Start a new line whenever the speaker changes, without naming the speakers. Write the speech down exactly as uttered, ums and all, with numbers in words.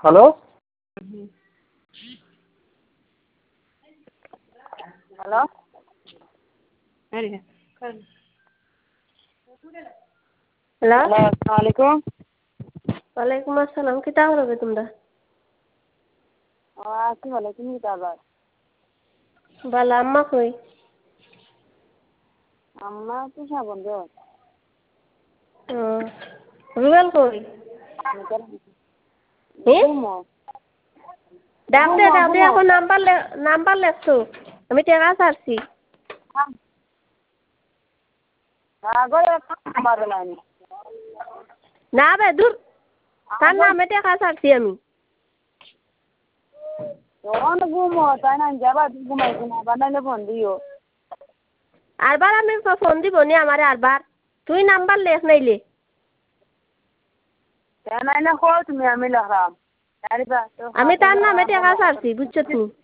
Hello
hello
hello
আসসালামু আলাইকুম।
ওয়ালাইকুম আসসালাম কিতা করবে তোমরা
ও আছি ভালো, তুমি কিতা আবার?
বালা আম্মা কই
আম্মা তো সব বন্ধ।
ও রুবেল কই হে ডাক দে ডাক দে এখন নাম্বার নাম্বার লেখছো আমি টেকা ছাড়ছি না বে দূর তার নামে টেকা ছাড়ছি আমি
তখন ঘুমো তাই না, যাবা ঘুমাইছি না, আবার নাইলে ফোন দিও।
আরবার আমি ফোন দিব নি আমারে আরবার তুই নাম্বার লেখ নাইলে
নাইলে কো তুমি, আমি লেখাম।
আমি তার নামে টেকা ছাড়ছি বুঝছো তুমি।